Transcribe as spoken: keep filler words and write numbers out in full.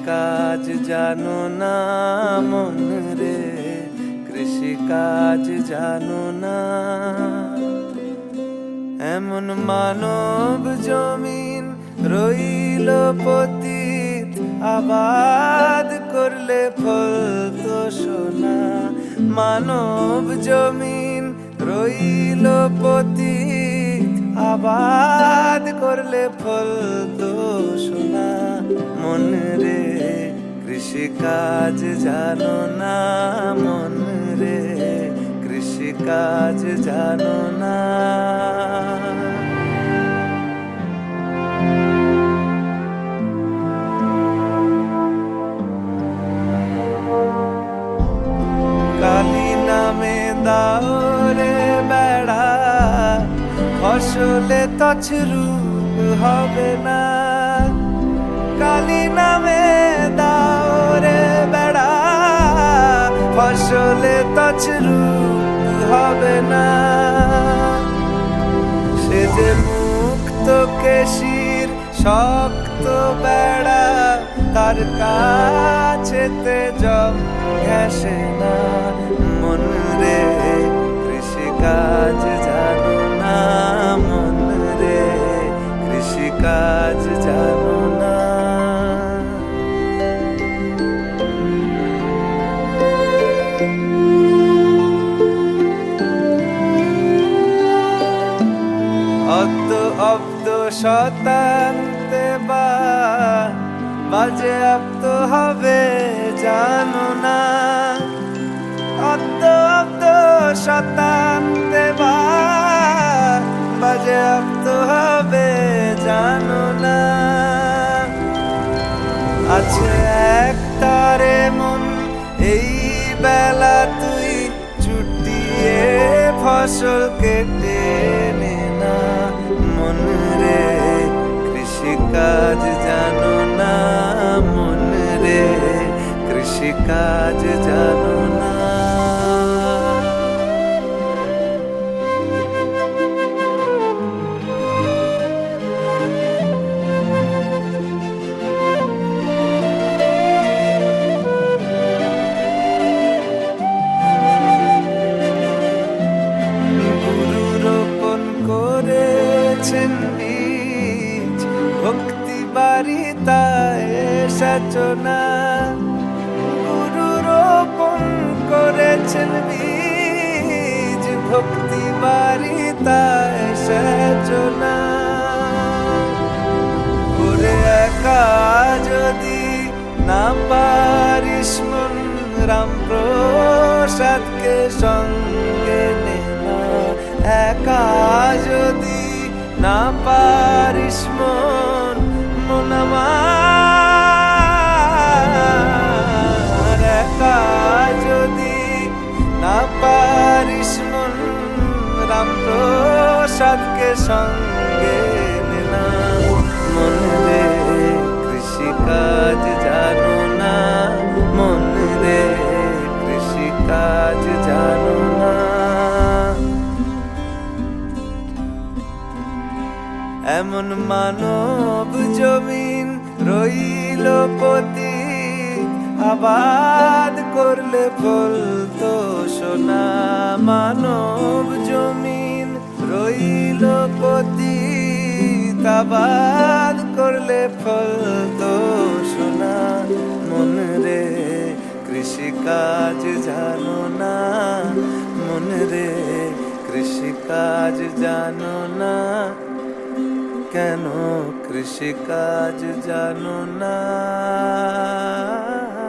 কাজ জানো না মন রে, কৃষি কাজ জানো না। এমন মানব জমিন রইল পতিত, আবাদ করলে ফলতো সোনা। মানব জমিন রইল পতিত, আবাদ করলে ফলতো সোনা। মন রে, কৃষি কাজ জানো না মন রে, কৃষি কাজ জানো না। কালি নামে দাও রে বেড়া, ফসলে তছরূপ হবে না। কালি নামে দাও রে বেড়া, ফসলে তছরূপ হবে না। সে যে মুক্ত কেশির শক্ত বেড়া, তার কাছেতে জম ঘেঁষে না। মন রে, কৃষি কাজ জানো না মন রে, কৃষি কাজ জানো না। অব্দ অব্দ শতান্তে বা বাজে আপ্ত হবে জানো না। অব্দ অব্দ শতান্তে বা বাজে আপ্ত হবে জানো না। আছে এক তারে মন এই বেলা, তুই চুটিয়ে ফসল কেটে নে না। মন রে, কৃষি কাজ জানো না মন রে, কৃষি কাজ জানো না। গুরু রোপণ করেছেন বীজ, ভক্তি বারিতায় সচনা। গুরু রোপণ করেছেন বীজ, ভক্তি বারিতায় সচনা। করে একা যদি না পারিস মন, রাম প্রসাদকে সঙ্গে নে না। একা যদি না পারিস মন, মন আমার। একা যদি না পারিস মন, রাম প্রসাদকে সঙ্গে নে না। মন রে, কৃষি কাজ জানো না মন রে, কৃষি কাজ জানো না। এমন মানব জমিন রইল পতিত, আবাদ করলে ফলতো সোনা। মানব জমিন রইল পতিত, আবাদ করলে ফলতো সোনা। মন রে, কৃষি কাজ জানো না মন রে, কৃষি কাজ জানো না। কেন কৃষি কাজ জানো না?